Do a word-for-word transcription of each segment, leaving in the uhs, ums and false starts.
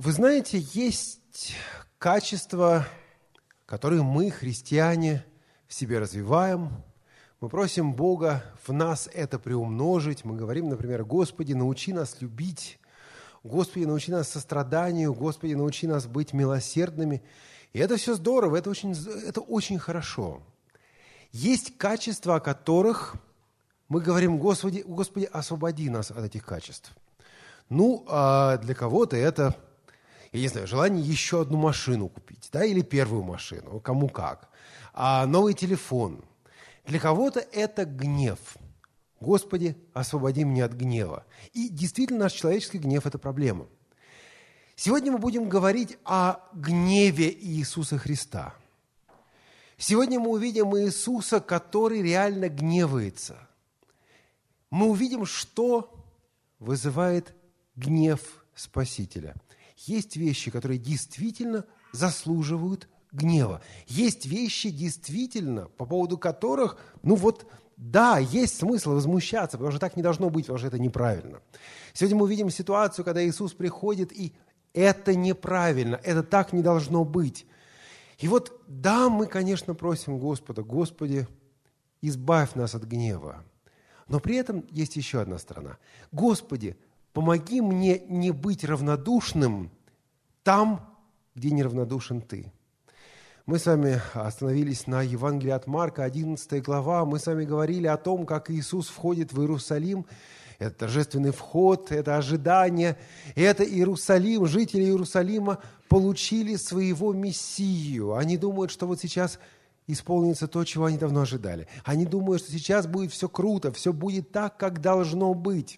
Вы знаете, есть качества, которые мы, христиане, в себе развиваем. Мы просим Бога в нас это приумножить. Мы говорим, например, «Господи, научи нас любить», «Господи, научи нас состраданию», «Господи, научи нас быть милосердными». И это все здорово, это очень, это очень хорошо. Есть качества, о которых мы говорим, Господи, Господи, освободи нас от этих качеств. Ну, а для кого-то это, я не знаю, желание еще одну машину купить, да, или первую машину, кому как, а новый телефон. Для кого-то это гнев. Господи, освободи меня от гнева. И действительно, наш человеческий гнев – это проблема. Сегодня мы будем говорить о гневе Иисуса Христа. Сегодня мы увидим Иисуса, который реально гневается. Мы увидим, что вызывает гнев Спасителя. Есть вещи, которые действительно заслуживают гнева. Есть вещи, действительно, по поводу которых, ну вот, да, есть смысл возмущаться, потому что так не должно быть, потому что это неправильно. Сегодня мы увидим ситуацию, когда Иисус приходит, и это неправильно, это так не должно быть. И вот, да, мы, конечно, просим Господа, Господи, избавь нас от гнева. Но при этом есть еще одна сторона. Господи, помоги мне не быть равнодушным там, где неравнодушен Ты. Мы с вами остановились на Евангелии от Марка, одиннадцатая глава. Мы с вами говорили о том, как Иисус входит в Иерусалим. Это торжественный вход, это ожидание. Это Иерусалим, жители Иерусалима получили своего Мессию. Они думают, что вот сейчас исполнится то, чего они давно ожидали. Они думают, что сейчас будет все круто, все будет так, как должно быть.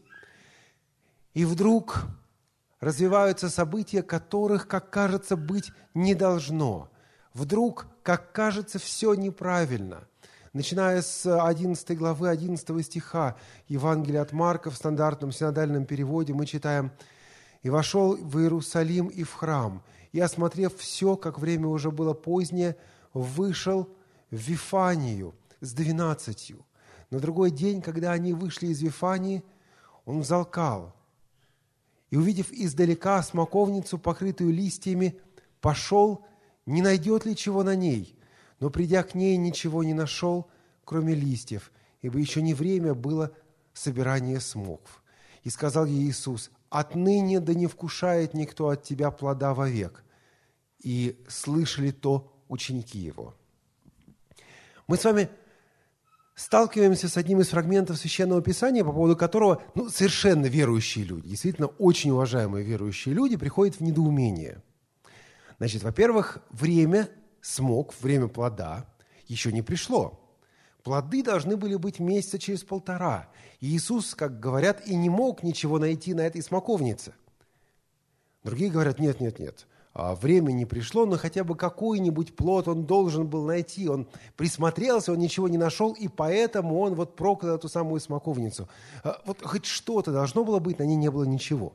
И вдруг развиваются события, которых, как кажется, быть не должно. Вдруг, как кажется, все неправильно. Начиная с одиннадцатой главы, одиннадцатого стиха Евангелия от Марка в стандартном синодальном переводе мы читаем: «И вошел в Иерусалим и в храм, и, осмотрев все, как время уже было позднее, вышел в Вифанию с двенадцатью. На другой день, когда они вышли из Вифании, он взалкал. И, увидев издалека смоковницу, покрытую листьями, пошел, не найдет ли чего на ней. Но, придя к ней, ничего не нашел, кроме листьев, ибо еще не время было собирания смокв. И сказал ей Иисус: отныне да не вкушает никто от тебя плода вовек. И слышали то ученики его». Мы с вами сталкиваемся с одним из фрагментов Священного Писания, по поводу которого ну, совершенно верующие люди, действительно очень уважаемые верующие люди, приходят в недоумение. Значит, во-первых, время смокв, время плода еще не пришло. Плоды должны были быть месяца через полтора. И Иисус, как говорят, и не мог ничего найти на этой смоковнице. Другие говорят: нет, нет, нет, время не пришло, но хотя бы какой-нибудь плод он должен был найти. Он присмотрелся, он ничего не нашел, и поэтому он вот проклял эту самую смоковницу. Вот хоть что-то должно было быть, на ней не было ничего.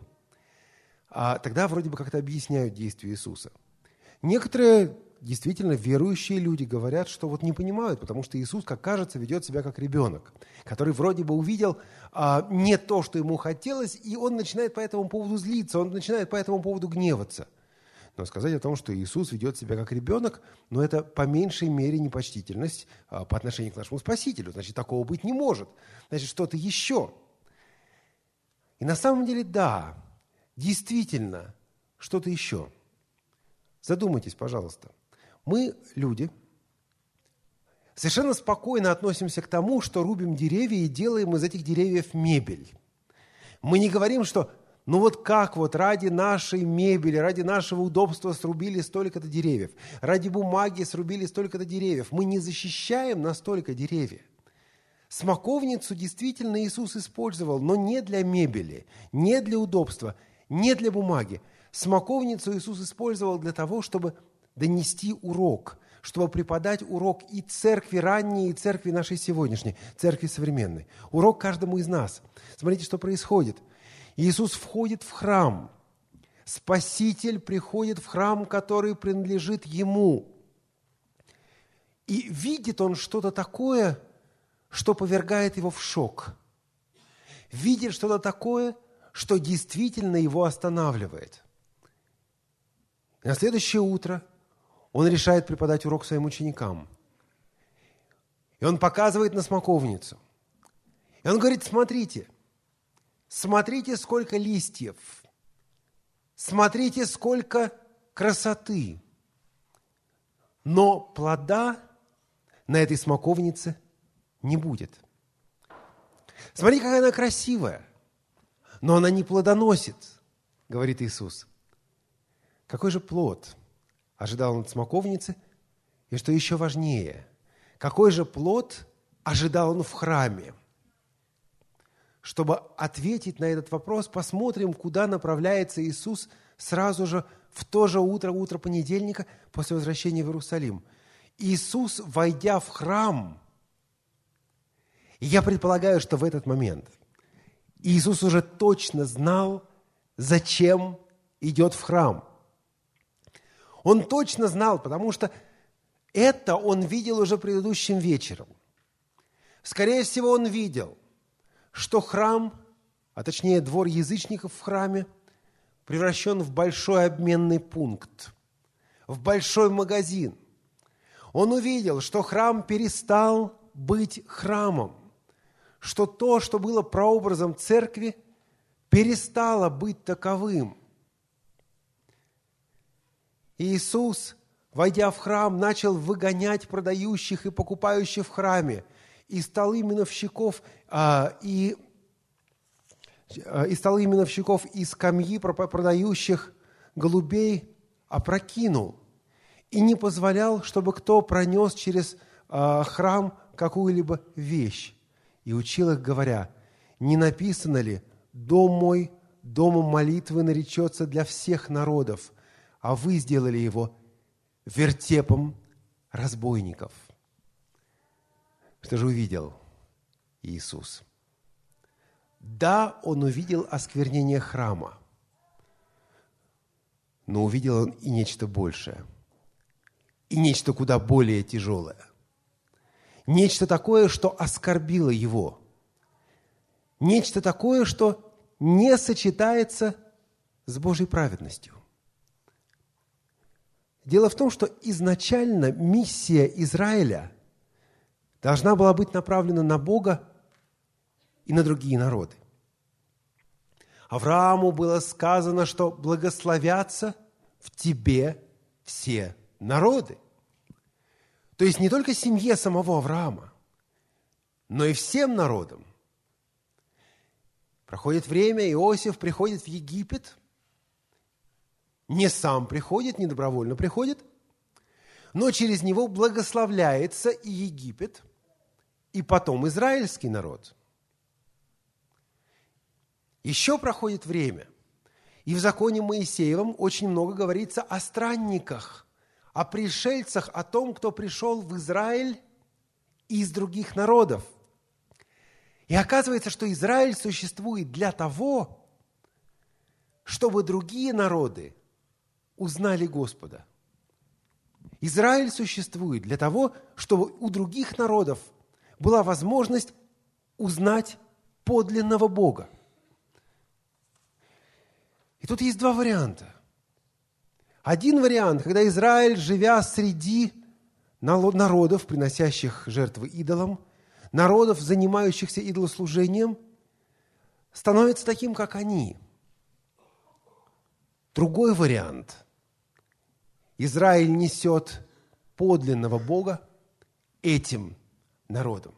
А тогда вроде бы как-то объясняют действия Иисуса. Некоторые действительно верующие люди говорят, что вот не понимают, потому что Иисус, как кажется, ведет себя как ребенок, который вроде бы увидел а, не то, что ему хотелось, и он начинает по этому поводу злиться, он начинает по этому поводу гневаться. Но сказать о том, что Иисус ведет себя как ребенок, ну, это по меньшей мере непочтительность а, по отношению к нашему Спасителю. Значит, такого быть не может. Значит, что-то еще. И на самом деле, да, действительно, что-то еще. Задумайтесь, пожалуйста. Мы, люди, совершенно спокойно относимся к тому, что рубим деревья и делаем из этих деревьев мебель. Мы не говорим, что ну вот как вот ради нашей мебели, ради нашего удобства срубили столько-то деревьев, ради бумаги срубили столько-то деревьев. Мы не защищаем настолько деревья. Смоковницу действительно Иисус использовал, но не для мебели, не для удобства, не для бумаги. Смоковницу Иисус использовал для того, чтобы донести урок, чтобы преподать урок и церкви ранней, и церкви нашей сегодняшней, церкви современной. Урок каждому из нас. Смотрите, что происходит. Иисус входит в храм. Спаситель приходит в храм, который принадлежит Ему. И видит Он что-то такое, что повергает Его в шок. Видит что-то такое, что действительно Его останавливает. И на следующее утро он решает преподать урок своим ученикам. И он показывает на смоковницу. И он говорит: смотрите, смотрите, сколько листьев, смотрите, сколько красоты, но плода на этой смоковнице не будет. Смотри, какая она красивая, но она не плодоносит, говорит Иисус. Какой же плод ожидал он от смоковницы? И что еще важнее, какой же плод ожидал он в храме? Чтобы ответить на этот вопрос, посмотрим, куда направляется Иисус сразу же в то же утро, утро понедельника, после возвращения в Иерусалим. Иисус, войдя в храм, и я предполагаю, что в этот момент Иисус уже точно знал, зачем идет в храм. Он точно знал, потому что это он видел уже предыдущим вечером. Скорее всего, он видел, что храм, а точнее двор язычников в храме, превращен в большой обменный пункт, в большой магазин. Он увидел, что храм перестал быть храмом, что то, что было прообразом церкви, перестало быть таковым. И Иисус, войдя в храм, начал выгонять продающих и покупающих в храме, и столы миновщиков, а, и, и столы миновщиков, и скамьи продающих голубей опрокинул, и не позволял, чтобы кто пронес через а, храм какую-либо вещь. И учил их, говоря: не написано ли: «Дом мой, домом молитвы наречется для всех народов», а вы сделали его вертепом разбойников. Что же увидел Иисус? Да, он увидел осквернение храма, но увидел он и нечто большее, и нечто куда более тяжелое. Нечто такое, что оскорбило его. Нечто такое, что не сочетается с Божьей праведностью. Дело в том, что изначально миссия Израиля должна была быть направлена на Бога и на другие народы. Аврааму было сказано, что благословятся в тебе все народы. То есть не только семье самого Авраама, но и всем народам. Проходит время, Иосиф приходит в Египет, не сам приходит, не добровольно приходит, но через него благословляется и Египет, и потом израильский народ. Еще проходит время, и в законе Моисеевом очень много говорится о странниках, о пришельцах, о том, кто пришел в Израиль из других народов. И оказывается, что Израиль существует для того, чтобы другие народы узнали Господа. Израиль существует для того, чтобы у других народов была возможность узнать подлинного Бога. И тут есть два варианта. Один вариант, когда Израиль, живя среди народов, приносящих жертвы идолам, народов, занимающихся идолослужением, становится таким, как они. Другой вариант. Израиль несет подлинного Бога этим народам.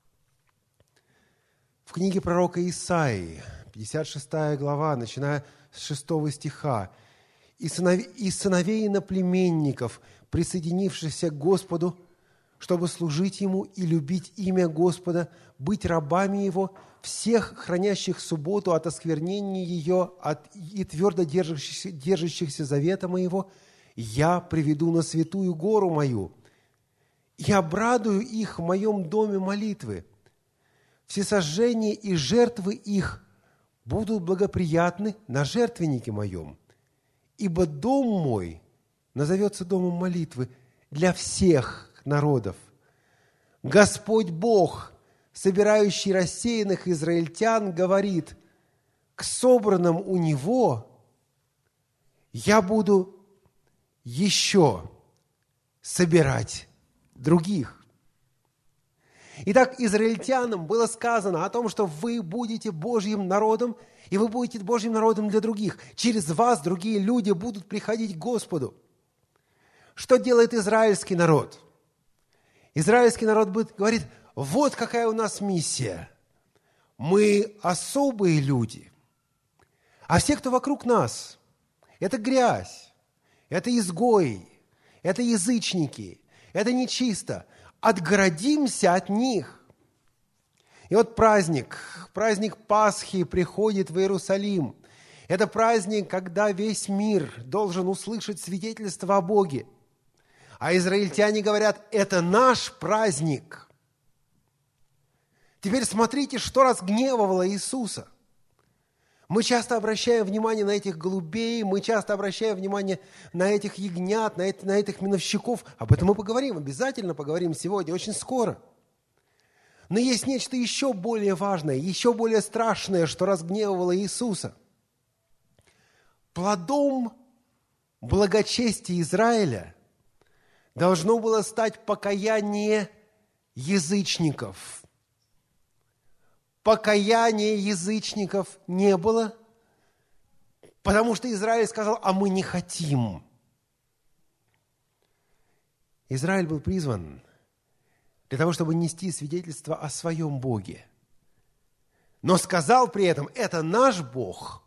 В книге пророка Исаии, пятьдесят шестая глава, начиная с шестого стиха, «И сыновей, и сыновей иноплеменников, присоединившихся к Господу, чтобы служить Ему и любить имя Господа, быть рабами Его, всех, хранящих субботу от осквернения ее от, и твердо держащихся, держащихся завета моего, я приведу на святую гору мою и обрадую их в моем доме молитвы. Всесожжения и жертвы их будут благоприятны на жертвеннике моем, ибо дом мой назовется домом молитвы для всех народов. Господь Бог, собирающий рассеянных израильтян, говорит: к собранным у Него я буду еще собирать других. Итак, израильтянам было сказано о том, что вы будете Божьим народом, и вы будете Божьим народом для других. Через вас другие люди будут приходить к Господу. Что делает израильский народ? Израильский народ будет, говорит, вот какая у нас миссия. Мы особые люди. А все, кто вокруг нас, это грязь, это изгои, это язычники, это нечисто. Отгородимся от них. И вот праздник, праздник Пасхи приходит в Иерусалим. Это праздник, когда весь мир должен услышать свидетельство о Боге. А израильтяне говорят, это наш праздник. Теперь смотрите, что разгневывало Иисуса. Мы часто обращаем внимание на этих голубей, мы часто обращаем внимание на этих ягнят, на, эти, на этих миновщиков. Об этом мы поговорим, обязательно поговорим сегодня, очень скоро. Но есть нечто еще более важное, еще более страшное, что разгневывало Иисуса. Плодом благочестия Израиля должно было стать покаяние язычников. Покаяния язычников не было, потому что Израиль сказал, а мы не хотим. Израиль был призван для того, чтобы нести свидетельство о своем Боге. Но сказал при этом, это наш Бог,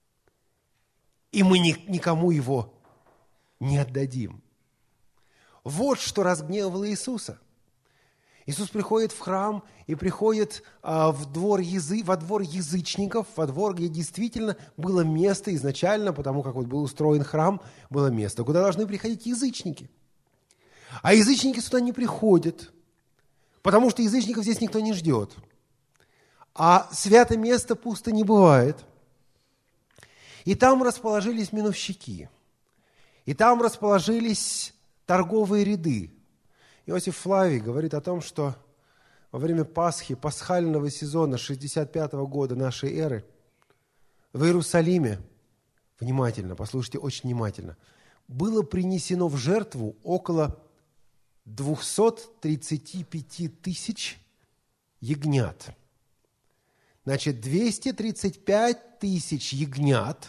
и мы никому его не отдадим. Вот что разгневало Иисуса. Иисус приходит в храм и приходит а, в двор язы, во двор язычников, во двор, где действительно было место изначально, потому как вот был устроен храм, было место, куда должны приходить язычники. А язычники сюда не приходят, потому что язычников здесь никто не ждет. А святое место пусто не бывает. И там расположились миновщики, и там расположились торговые ряды. Иосиф Флавий говорит о том, что во время Пасхи, пасхального сезона шестьдесят пятого года нашей эры в Иерусалиме, внимательно, послушайте очень внимательно, было принесено в жертву около двести тридцать пять тысяч ягнят. Значит, двести тридцать пять тысяч ягнят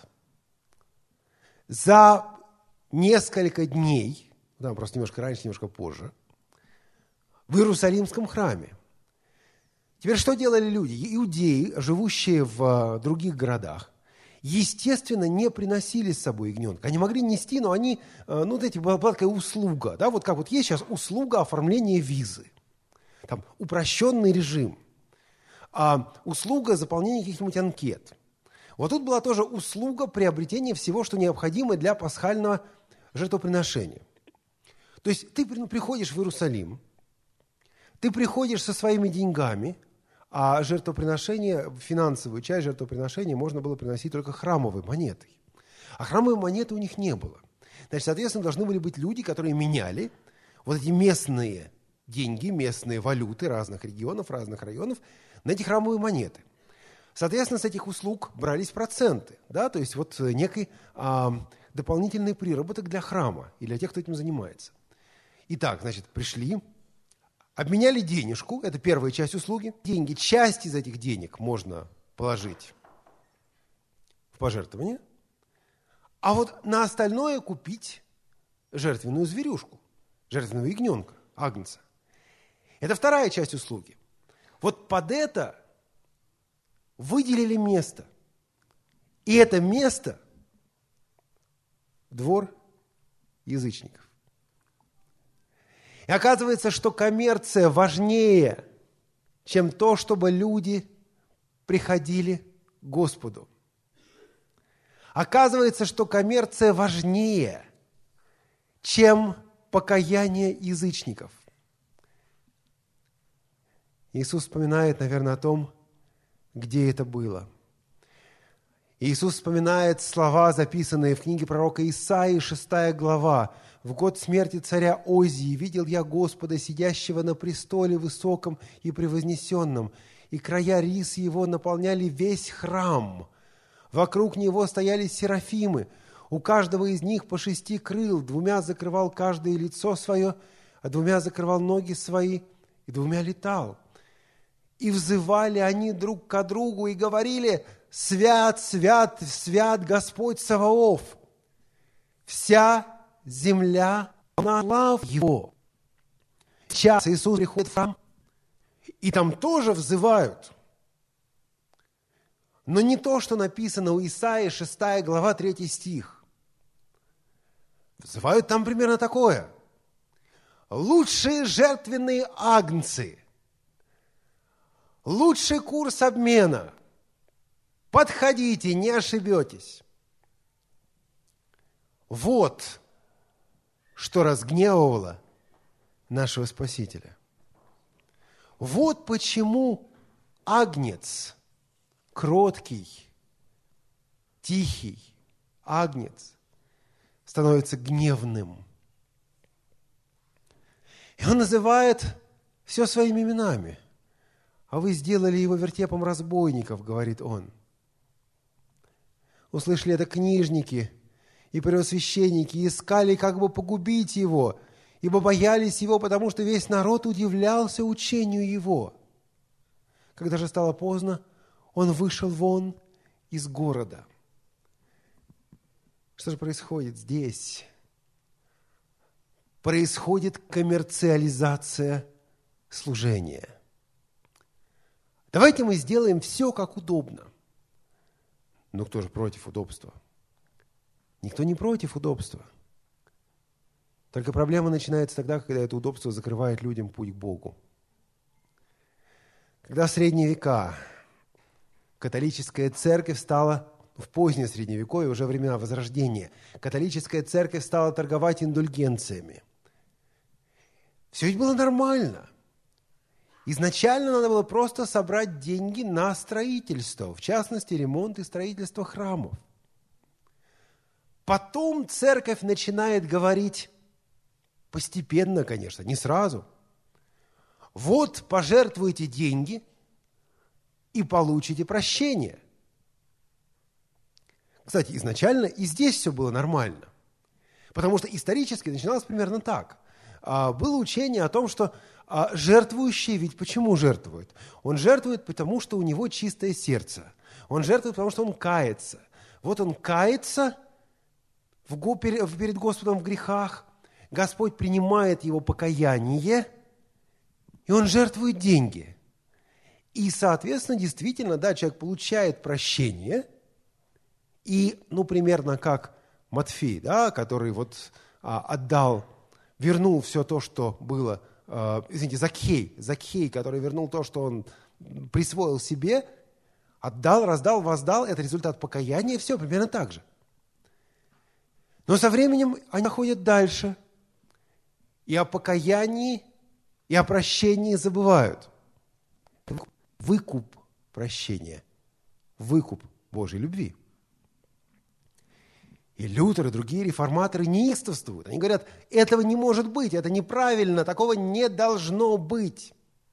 за несколько дней, там просто немножко раньше, немножко позже, в Иерусалимском храме. Теперь что делали люди? Иудеи, живущие в других городах, естественно, не приносили с собой ягненка. Они могли нести, но они, ну, вот эти, была такая услуга, да, вот как вот есть сейчас услуга оформления визы, там, упрощенный режим, а услуга заполнения каких-нибудь анкет. Вот тут была тоже услуга приобретения всего, что необходимо для пасхального жертвоприношения. То есть ты приходишь в Иерусалим, ты приходишь со своими деньгами, а жертвоприношение, финансовую часть жертвоприношения можно было приносить только храмовой монетой. А храмовой монеты у них не было. Значит, соответственно, должны были быть люди, которые меняли вот эти местные деньги, местные валюты разных регионов, разных районов на эти храмовые монеты. Соответственно, с этих услуг брались проценты, да, то есть вот некий а, дополнительный приработок для храма и для тех, кто этим занимается. Итак, значит, пришли, обменяли денежку, это первая часть услуги. Деньги, часть из этих денег можно положить в пожертвование, а вот на остальное купить жертвенную зверюшку, жертвенного ягненка, агнца. Это вторая часть услуги. Вот под это выделили место. И это место – двор язычников. И оказывается, что коммерция важнее, чем то, чтобы люди приходили к Господу. Оказывается, что коммерция важнее, чем покаяние язычников. Иисус вспоминает, наверное, о том, где это было. Иисус вспоминает слова, записанные в книге пророка Исаии, шестая глава. «В год смерти царя Озии видел я Господа, сидящего на престоле высоком и превознесенном, и края рис его наполняли весь храм. Вокруг него стояли серафимы. У каждого из них по шести крыл, двумя закрывал каждое лицо свое, а двумя закрывал ноги свои, и двумя летал. И взывали они друг к другу и говорили: «Свят, свят, свят Господь Саваоф! Вся земля полна славы Его». Сейчас Иисус приходит в храм, и там тоже взывают. Но не то, что написано у Исаии, шестая глава, третий стих. Взывают там примерно такое: лучшие жертвенные агнцы, лучший курс обмена, подходите, не ошибетесь. Вот что разгневывало нашего Спасителя. Вот почему агнец, кроткий, тихий агнец становится гневным. И он называет все своими именами. «А вы сделали его вертепом разбойников», говорит он. Услышали это книжники и первосвященники, и искали, как бы погубить его, ибо боялись его, потому что весь народ удивлялся учению его. Когда же стало поздно, он вышел вон из города. Что же происходит здесь? Происходит коммерциализация служения. Давайте мы сделаем все, как удобно. Но кто же против удобства? Никто не против удобства. Только проблема начинается тогда, когда это удобство закрывает людям путь к Богу. Когда в средние века католическая церковь стала, в позднее Средневековье, уже времена Возрождения, католическая церковь стала торговать индульгенциями. Все ведь было нормально. Изначально надо было просто собрать деньги на строительство, в частности, ремонт и строительство храмов. Потом церковь начинает говорить, постепенно, конечно, не сразу: вот пожертвуйте деньги и получите прощение. Кстати, изначально и здесь все было нормально, потому что исторически начиналось примерно так. Было учение о том, что жертвующий, ведь почему жертвует? Он жертвует, потому что у него чистое сердце. Он жертвует, потому что он кается. Вот он кается перед Господом в грехах, Господь принимает его покаяние, и он жертвует деньги. И, соответственно, действительно, да, человек получает прощение, и, ну, примерно как Матфей, да, который вот а, отдал, вернул все то, что было, а, извините, Закхей, Закхей, который вернул то, что он присвоил себе, отдал, раздал, воздал, это результат покаяния, все примерно так же. Но со временем они ходят дальше, и о покаянии, и о прощении забывают. Выкуп прощения, выкуп Божьей любви. И Лютер, и другие реформаторы неистовствуют. Они говорят, этого не может быть, это неправильно, такого не должно быть.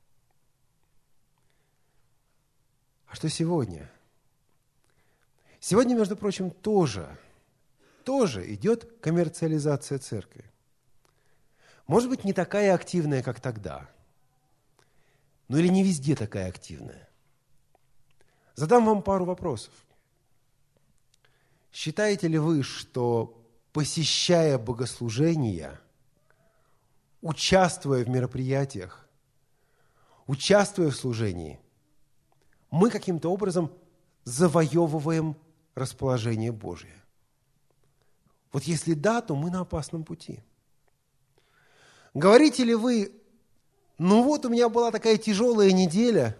А что сегодня? Сегодня, между прочим, тоже, тоже идет коммерциализация церкви. Может быть, не такая активная, как тогда. Ну или не везде такая активная. Задам вам пару вопросов. Считаете ли вы, что, посещая богослужения, участвуя в мероприятиях, участвуя в служении, мы каким-то образом завоевываем расположение Божие? Вот если да, то мы на опасном пути. Говорите ли вы, ну вот у меня была такая тяжелая неделя,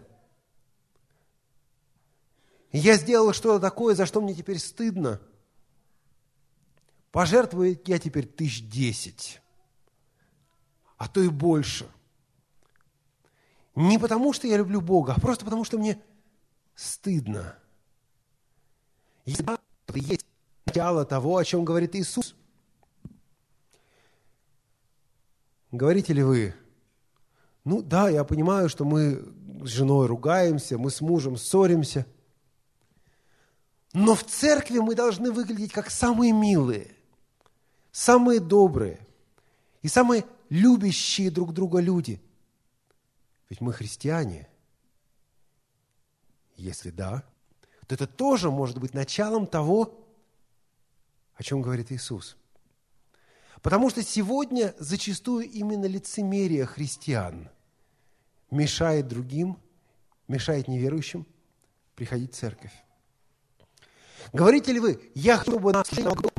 я сделал что-то такое, за что мне теперь стыдно. Пожертвую я теперь тысяч десять, а то и больше. Не потому, что я люблю Бога, а просто потому, что мне стыдно. Если это есть начало того, о чем говорит Иисус. Говорите ли вы, ну да, я понимаю, что мы с женой ругаемся, мы с мужем ссоримся, Но в церкви мы должны выглядеть как самые милые, самые добрые и самые любящие друг друга люди. Ведь мы христиане. Если да, то это тоже может быть началом того, о чем говорит Иисус. Потому что сегодня зачастую именно лицемерие христиан мешает другим, мешает неверующим приходить в церковь. Говорите ли вы, я хочу, чтобы нас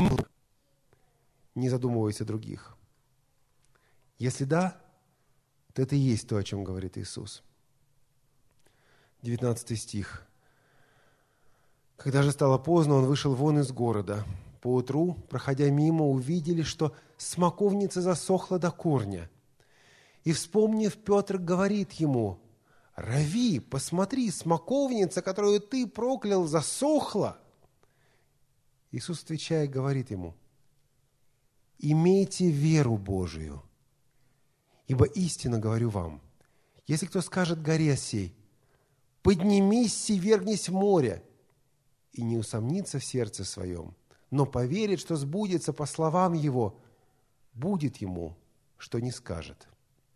не задумываясь о других? Если да, то это и есть то, о чем говорит Иисус. девятнадцатый стих. Когда же стало поздно, он вышел вон из города. Поутру, проходя мимо, увидели, что смоковница засохла до корня. И, вспомнив, Петр говорит ему: «Рави, посмотри, смоковница, которую ты проклял, засохла». Иисус, отвечая, говорит ему: «Имейте веру Божию, ибо истинно говорю вам, если кто скажет горе сей: поднимись и вергнись в море, и не усомнится в сердце своем, но поверит, что сбудется по словам его, будет ему, что не скажет.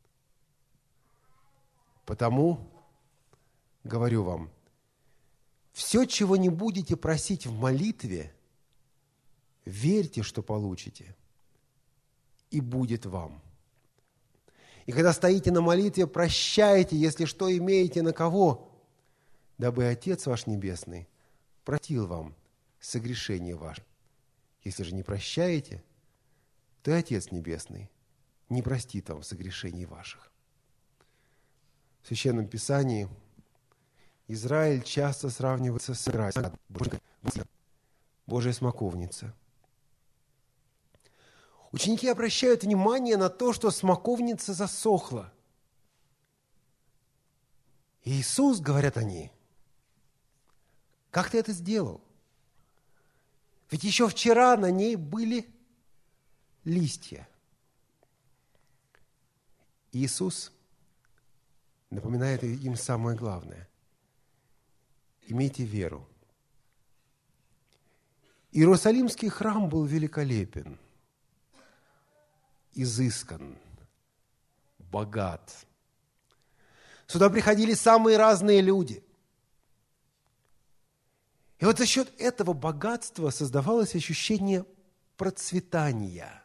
Потому, говорю вам, все, чего не будете просить в молитве, верьте, что получите, и будет вам. И когда стоите на молитве, прощайте, если что имеете на кого, дабы Отец ваш Небесный простил вам согрешение ваше. Если же не прощаете, то и Отец Небесный не простит вам согрешений ваших». В Священном Писании Израиль часто сравнивается с Израилем, Божья смоковница. Ученики обращают внимание на то, что смоковница засохла. И Иисус, говорят они, как ты это сделал? Ведь еще вчера на ней были листья. Иисус напоминает им самое главное. Имейте веру. Иерусалимский храм был великолепен, изыскан, богат. Сюда приходили самые разные люди. И вот за счет этого богатства создавалось ощущение процветания.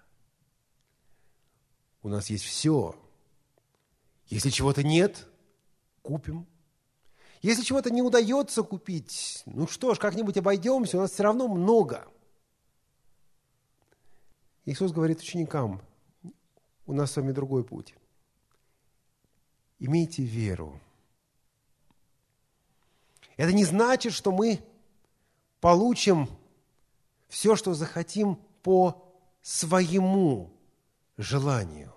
У нас есть все. Если чего-то нет, купим. Если чего-то не удается купить, ну что ж, как-нибудь обойдемся, у нас все равно много. Иисус говорит ученикам: у нас с вами другой путь. Имейте веру. Это не значит, что мы получим все, что захотим по своему желанию.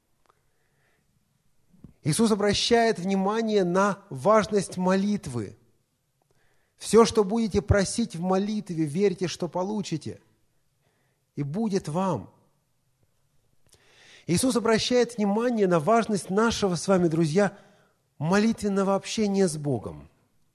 Иисус обращает внимание на важность молитвы. Все, что будете просить в молитве, верьте, что получите, и будет вам. Иисус обращает внимание на важность нашего с вами, друзья, молитвенного общения с Богом.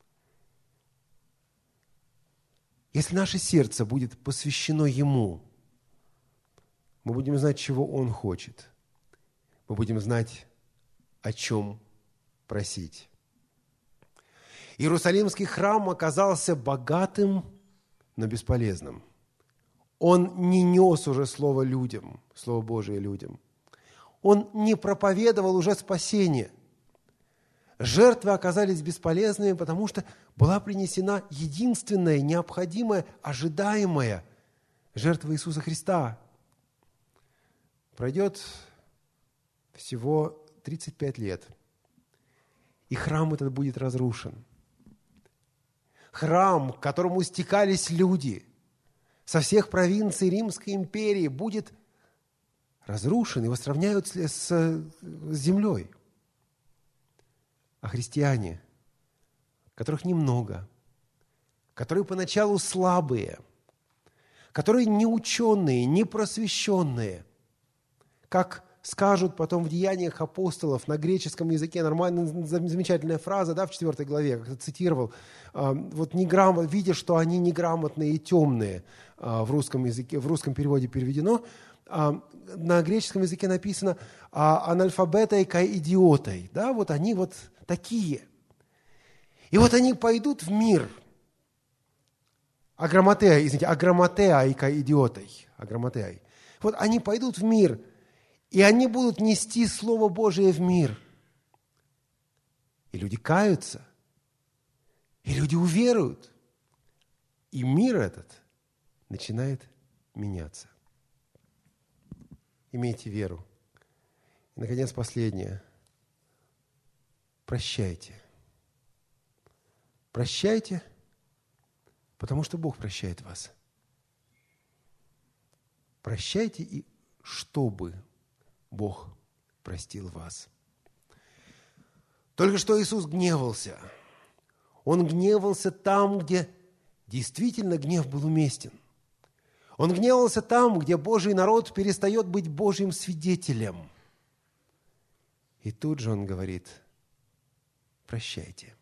Если наше сердце будет посвящено Ему, мы будем знать, чего Он хочет. Мы будем знать, о чем просить. Иерусалимский храм оказался богатым, но бесполезным. Он не нес уже Слово людям, Слово Божие людям. Он не проповедовал уже спасение. Жертвы оказались бесполезными, потому что была принесена единственная, необходимая, ожидаемая жертва Иисуса Христа. Пройдет всего тридцать пять лет, и храм этот будет разрушен. Храм, к которому стекались люди со всех провинций Римской империи, будет разрушен, его сравняют с, с землей. А христиане, которых немного, которые поначалу слабые, которые не ученые, не просвещенные, как скажут потом в Деяниях апостолов на греческом языке, нормальная, замечательная фраза, да, в четвертой главе, как-то цитировал, вот неграмот, видя, что они неграмотные и темные, в русском языке, в русском переводе переведено, на греческом языке написано анальфабетой кай идиотой, да, вот они вот такие. И вот они пойдут в мир, аграматеа, извините, аграматеа и кай идиотой, аграматеа. Вот они пойдут в мир, и они будут нести Слово Божие в мир. И люди каются, и люди уверуют, и мир этот начинает меняться. Имейте веру. И, наконец, последнее. Прощайте. Прощайте, потому что Бог прощает вас. Прощайте, и чтобы Бог простил вас. Только что Иисус гневался. Он гневался там, где действительно гнев был уместен. Он гневался там, где Божий народ перестает быть Божьим свидетелем. И тут же он говорит: прощайте.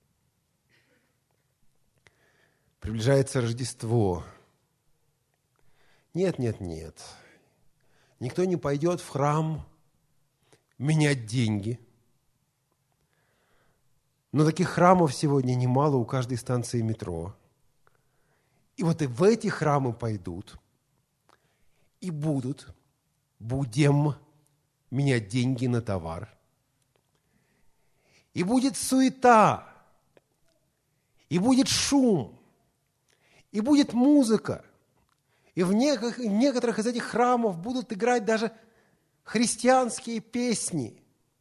Приближается Рождество. Нет, нет, нет. Никто не пойдет в храм менять деньги. Но таких храмов сегодня немало у каждой станции метро. И вот и в эти храмы пойдут, и будут, будем менять деньги на товар. И будет суета, и будет шум, и будет музыка. И в некоторых, в некоторых из этих храмов будут играть даже христианские песни.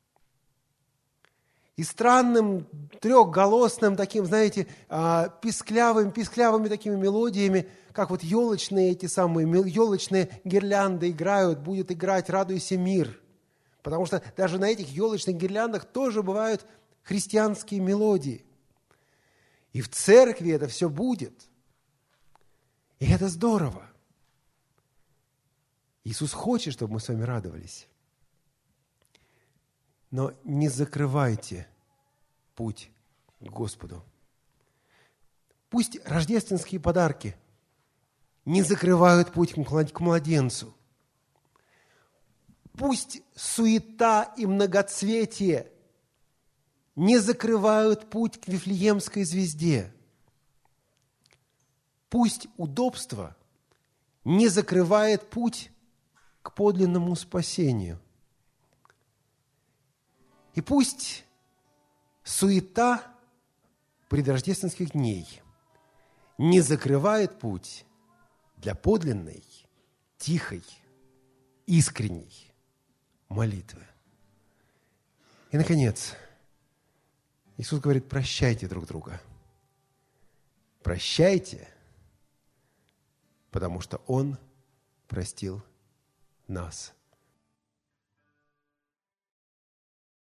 И странным, трехголосным, таким, знаете, писклявым, писклявыми такими мелодиями, как вот елочные эти самые, елочные гирлянды играют, будет играть «Радуйся, мир». Потому что даже на этих елочных гирляндах тоже бывают христианские мелодии. И в церкви это все будет. И это здорово. Иисус хочет, чтобы мы с вами радовались. Но не закрывайте путь к Господу. Пусть рождественские подарки не закрывают путь к младенцу. Пусть суета и многоцветие не закрывают путь к Вифлеемской звезде. Пусть удобство не закрывает путь к подлинному спасению. И пусть суета предрождественских дней не закрывает путь для подлинной, тихой, искренней молитвы. И, наконец, Иисус говорит: прощайте друг друга. Прощайте, потому что Он простил нас.